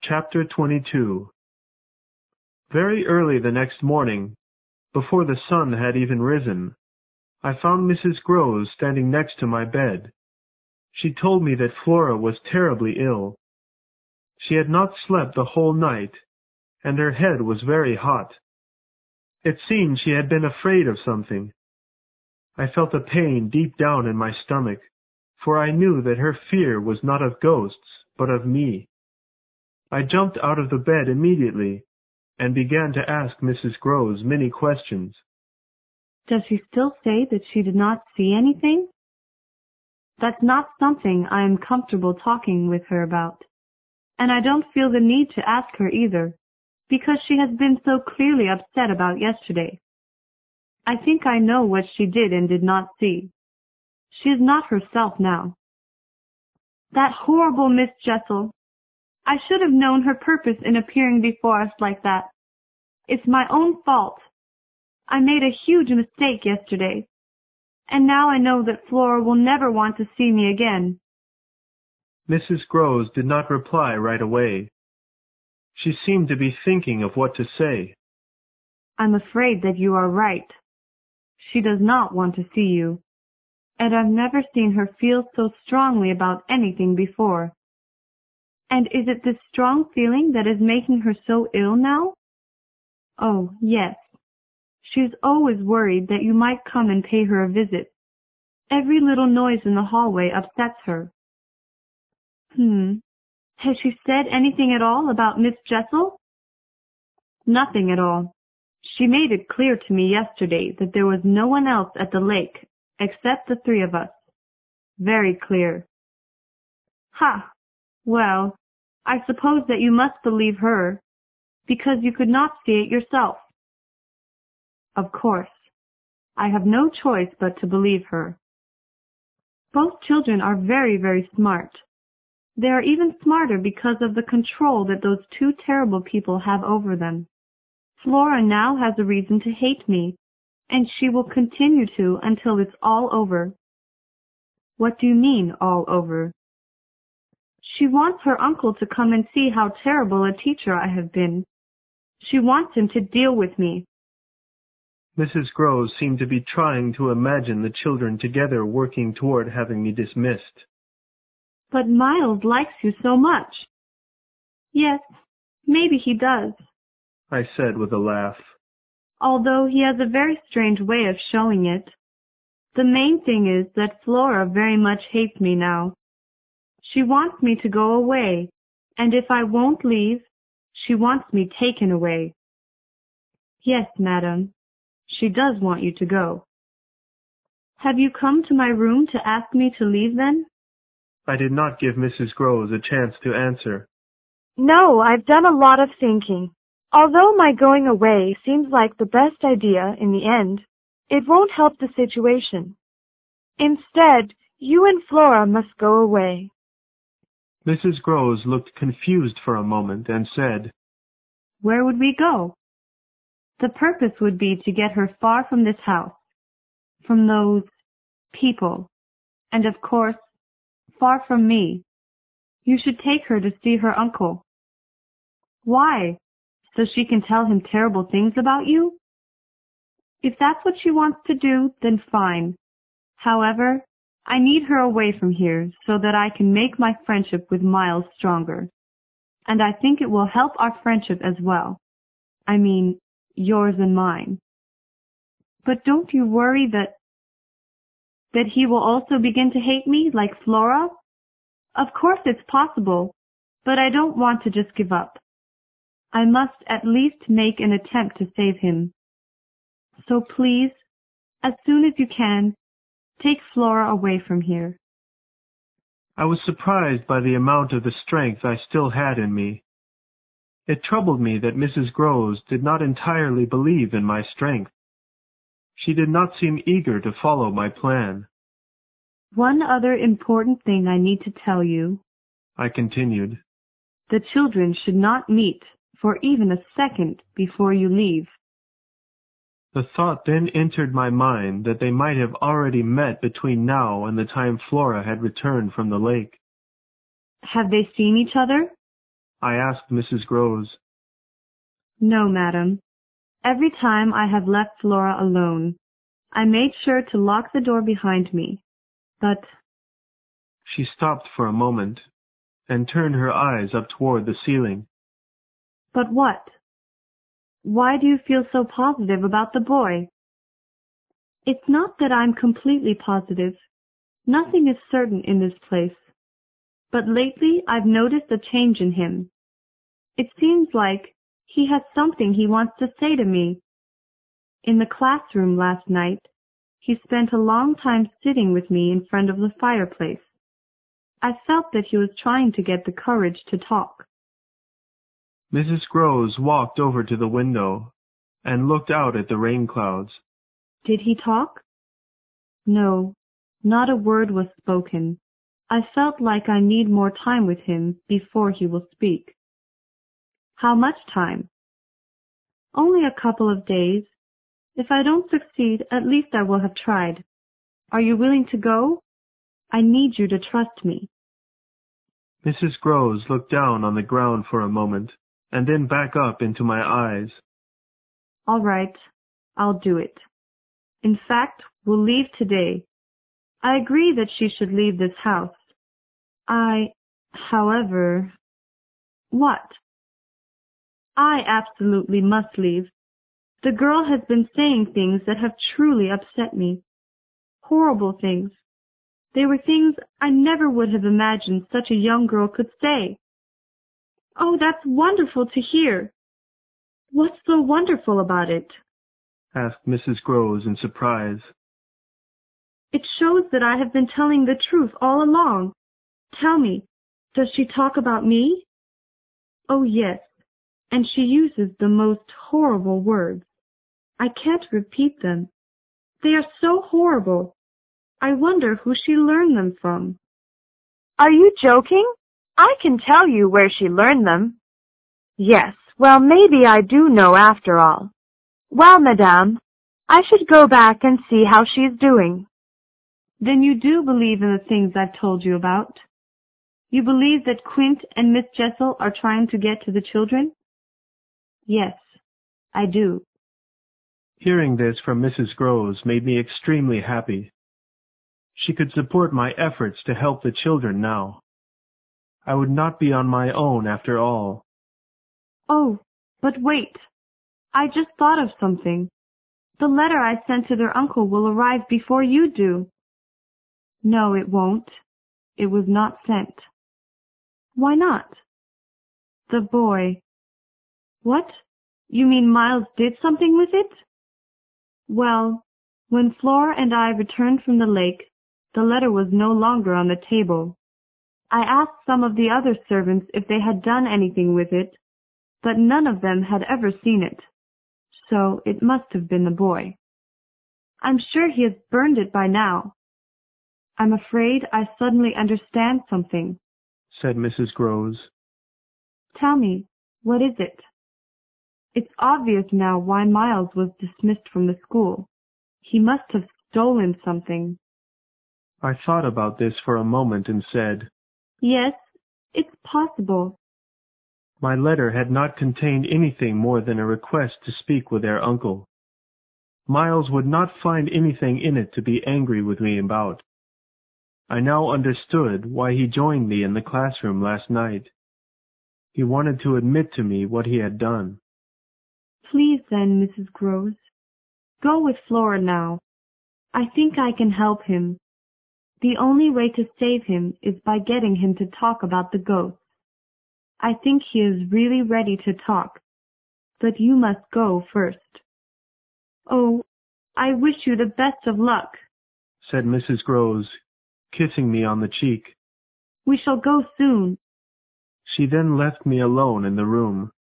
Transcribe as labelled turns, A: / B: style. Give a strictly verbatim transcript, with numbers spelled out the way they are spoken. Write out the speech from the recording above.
A: Chapter twenty-two. Very early the next morning, before the sun had even risen, I found Missus Groves standing next to my bed. She told me that Flora was terribly ill. She had not slept the whole night, and her head was very hot. It seemed she had been afraid of something. I felt a pain deep down in my stomach, for I knew that her fear was not of ghosts, but of me. I jumped out of the bed immediately and began to ask Missus Groves many questions.
B: Does she still say that she did not see anything? That's not something I am comfortable talking with her about, and I don't feel the need to ask her either, because she has been so clearly upset about yesterday. I think I know what she did and did not see. She is not herself now. That horrible Miss Jessel! I should have known her purpose in appearing before us like that. It's my own fault. I made a huge mistake yesterday, and now I know that Flora will never want to see me again.
A: Missus Groves did not reply right away. She seemed to be thinking of what to say.
B: I'm afraid that you are right. She does not want to see you, and I've never seen her feel so strongly about anything before. And is it this strong feeling that is making her so ill now? Oh, yes. She's always worried that you might come and pay her a visit. Every little noise in the hallway upsets her. Hmm. Has she said anything at all about Miss Jessel? Nothing at all. She made it clear to me yesterday that there was no one else at the lake except the three of us. Very clear. Ha! Well, I suppose that you must believe her, because you could not see it yourself. Of course. I have no choice but to believe her. Both children are very, very smart. They are even smarter because of the control that those two terrible people have over them. Flora now has a reason to hate me, and she will continue to until it's all over. What do you mean, all over? She wants her uncle to come and see how terrible a teacher I have been. She wants him to deal with me.
A: Missus Groves seemed to be trying to imagine the children together working toward having me dismissed.
B: But Miles likes you so much. Yes, maybe he does,
A: I said with a laugh.
B: Although he has a very strange way of showing it. The main thing is that Flora very much hates me now. She wants me to go away, and if I won't leave, she wants me taken away. Yes, madam, she does want you to go. Have you come to my room to ask me to leave then?
A: I did not give Missus Groves a chance to answer.
C: No, I've done a lot of thinking. Although my going away seems like the best idea in the end, it won't help the situation. Instead, you and Flora must go away.
A: Missus Groves looked confused for a moment and said,
B: Where would we go? The purpose would be to get her far from this house, from those people, and of course, far from me. You should take her to see her uncle. Why? So she can tell him terrible things about you? If that's what she wants to do, then fine. However, I need her away from here so that I can make my friendship with Miles stronger. And I think it will help our friendship as well. I mean, yours and mine. But don't you worry that that he will also begin to hate me like Flora? Of course it's possible, but I don't want to just give up. I must at least make an attempt to save him. So please, as soon as you can, take Flora away from here.
A: I was surprised by the amount of the strength I still had in me. It troubled me that Missus Groves did not entirely believe in my strength. She did not seem eager to follow my plan.
B: One other important thing I need to tell you,
A: I continued.
B: The children should not meet for even a second before you leave.
A: The thought then entered my mind that they might have already met between now and the time Flora had returned from the lake.
B: Have they seen each other?
A: I asked Missus Groves.
B: No, madam. Every time I have left Flora alone, I made sure to lock the door behind me. But...
A: She stopped for a moment and turned her eyes up toward the ceiling.
B: But what? Why do you feel so positive about the boy? It's not that I'm completely positive. Nothing is certain in this place. But lately I've noticed a change in him. It seems like he has something he wants to say to me. In the classroom last night, he spent a long time sitting with me in front of the fireplace. I felt that he was trying to get the courage to talk.
A: Missus Groves walked over to the window and looked out at the rain clouds.
B: Did he talk? No, not a word was spoken. I felt like I need more time with him before he will speak. How much time? Only a couple of days. If I don't succeed, at least I will have tried. Are you willing to go? I need you to trust me.
A: Missus Groves looked down on the ground for a moment and then back up into my eyes.
B: All right, I'll do it. In fact, we'll leave today. I agree that she should leave this house. I, however... What? I absolutely must leave. The girl has been saying things that have truly upset me. Horrible things. They were things I never would have imagined such a young girl could say. Oh, that's wonderful to hear. What's so wonderful about it?
A: Asked Missus Groves in surprise.
B: It shows that I have been telling the truth all along. Tell me, does she talk about me? Oh, yes, and she uses the most horrible words. I can't repeat them. They are so horrible. I wonder who she learned them from.
C: Are you joking? I can tell you where she learned them. Yes, well, maybe I do know after all. Well, madame, I should go back and see how she's doing.
B: Then you do believe in the things I've told you about? You believe that Quint and Miss Jessel are trying to get to the children? Yes, I do.
A: Hearing this from Missus Groves made me extremely happy. She could support my efforts to help the children now. I would not be on my own after all.
B: Oh, but wait. I just thought of something. The letter I sent to their uncle will arrive before you do. No, it won't. It was not sent. Why not? The boy. What? You mean Miles did something with it? Well, when Flora and I returned from the lake, the letter was no longer on the table. I asked some of the other servants if they had done anything with it, but none of them had ever seen it. So it must have been the boy. I'm sure he has burned it by now. I'm afraid I suddenly understand something,
A: said Missus Groves.
B: Tell me, what is it? It's obvious now why Miles was dismissed from the school. He must have stolen something.
A: I thought about this for a moment and said,
B: Yes, it's possible.
A: My letter had not contained anything more than a request to speak with their uncle. Miles would not find anything in it to be angry with me about. I now understood why he joined me in the classroom last night. He wanted to admit to me what he had done.
B: Please then, Missus Groves, go with Flora now. I think I can help him. The only way to save him is by getting him to talk about the ghosts. I think he is really ready to talk, but you must go first. Oh, I wish you the best of luck,
A: said Missus Groves, kissing me on the cheek.
B: We shall go soon.
A: She then left me alone in the room.